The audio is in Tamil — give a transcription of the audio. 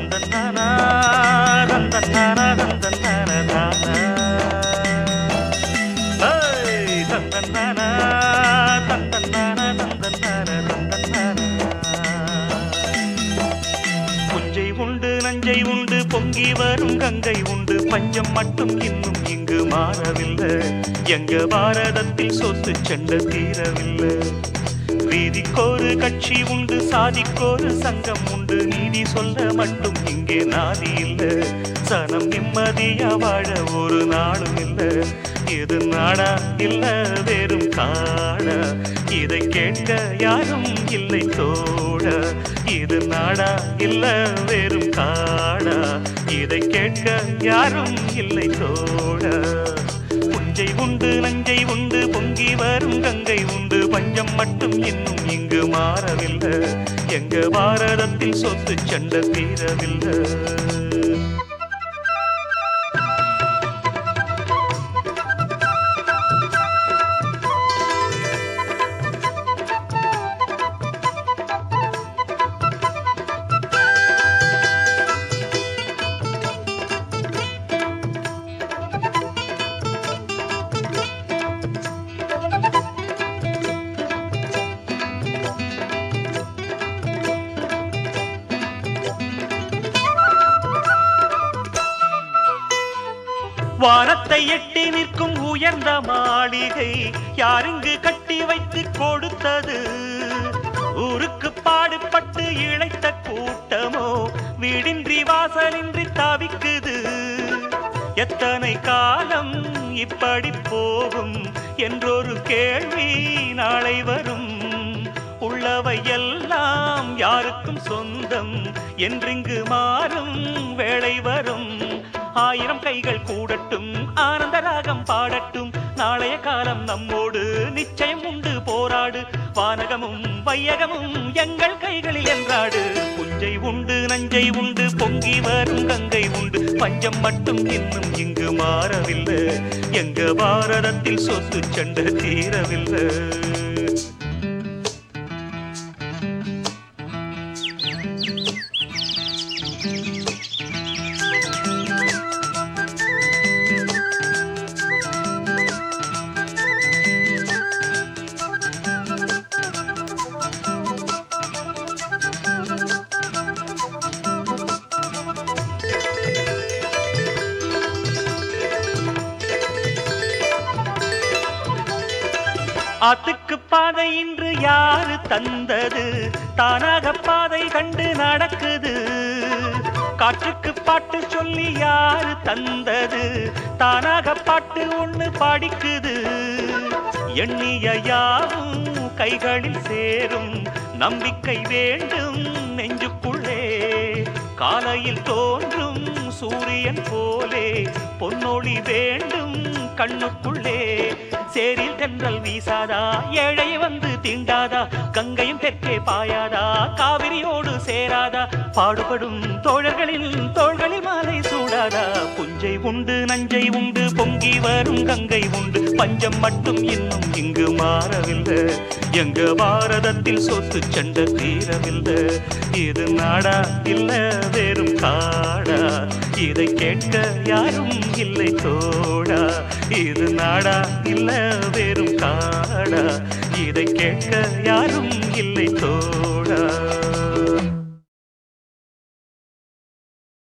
தந்தன்னானா தந்தன்னானா தந்தன்னானா ஏய் தந்தன்னானா தந்தன்னானா தந்தன்னானா தந்தன்னானா புஞ்சை உண்டு நஞ்சை உண்டு பொங்கி வரும் கங்கை உண்டு பஞ்சம் மட்டும் இன்னும் இங்கு மாறவில்லை எங்க பாரதத்தில் சொத்து சண்டை தீரவில்லை வீதிக்கோரு கட்சி உண்டு சாதிக்கோரு சங்கம் உண்டு நீதி சொல்ல மட்டும் இங்கே நாதி இல்ல சனம் நிம்மதியா வாழ ஒரு நாளும் இல்ல இது நாடா இல்ல வெறும் காடா இதை கேட்க யாரும் இல்லை தோட இது நாடா இல்ல வெறும் காடா இதை கேட்க யாரும் இல்லை தோட புஞ்சை உண்டு நஞ்சை உண்டு பொங்கி வரும் கங்கை உண்டு பஞ்சம் மட்டும் இன்னும் இங்கு மாறவில்லை எங்க பாரதத்தில் சொத்து சண்டை தீரவில்லை வானத்தை எட்டி நிற்கும் உயர்ந்த மாளிகை யாருங்கு கட்டி வைத்து கொடுத்தது ஊருக்கு பாடுபட்டு இழைத்த கூட்டமோ வீடின்றி வாசலின்றி தவிக்குது எத்தனை காலம் இப்படி போகும் என்றொரு கேள்வி நாளை வரும் உள்ளவை எல்லாம் யாருக்கும் சொந்தம் என்றிங்கு மாறும் வேளை வரும் ஆயிரம் கைகள் கூடட்டும் ஆனந்த ராகம் பாடட்டும் நாளைய காலம் நம்மோடு நிச்சயம் உண்டு போராடு வானகமும் வையகமும் எங்கள் கைகளில் என்றாடு புஞ்சை உண்டு நஞ்சை உண்டு பொங்கி வரும் கங்கை உண்டு பஞ்சம் மட்டும் இன்னும் இங்கு மாறவில்லை எங்க பாரதத்தில் சொத்து சண்டை தீரவில்லை ஆத்துக்கு பாதை இன்று யாரு தந்தது தானாக பாதை கண்டு நடக்குது காற்றுக்கு பாட்டு சொல்லி யாரு தந்தது தானாக பாட்டு ஒண்ணு படிக்குது எண்ணிய யாவும் கைகளில் சேரும் நம்பிக்கை வேண்டும் நெஞ்சுக்குள்ளே காலையில் தோன்றும் சூரியன் போலே பொன்னொளி வேண்டும் கண்ணுக்குள்ளே சேரில் தென்றல் வீசாதா ஏழை வந்து தீண்டாதா கங்கையும் தெற்கே பாயாதா காவிரியோடு சேராதா பாடுபடும் தோழர்களின் தோள்களில் மாலை சூடாதா புஞ்சை உண்டு நஞ்சை உண்டு பொங்கி வரும் கங்கை உண்டு பஞ்சம் மட்டும் இன்னும் இங்கு மாறவில்லை எங்க பாரதத்தில் சொத்து சண்டை தீரவில்லை இது நாடா இல்ல வெறும் காடா இதை கேட்க யாரும் இல்லை தோடா இது நாடா இல்ல வெறும் காடா இதை கேட்க யாரும் இல்லை தோடா